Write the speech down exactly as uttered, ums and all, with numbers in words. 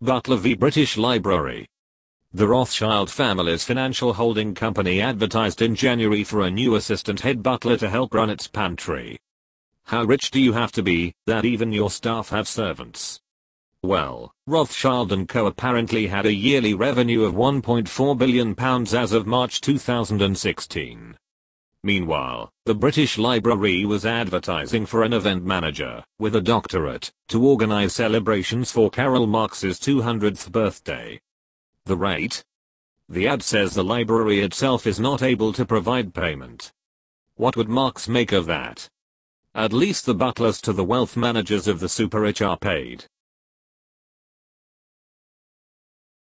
Butler v British Library. The Rothschild family's financial holding company advertised in January for a new assistant head butler to help run its pantry. How rich do you have to be that even your staff have servants? Well, Rothschild and Co apparently had a yearly revenue of one point four billion pounds as of March two thousand sixteen. Meanwhile, the British Library was advertising for an event manager with a doctorate to organize celebrations for Karl Marx's two hundredth birthday. The rate? The ad says the library itself is not able to provide payment. What would Marx make of that? At least the butlers to the wealth managers of the super rich are paid.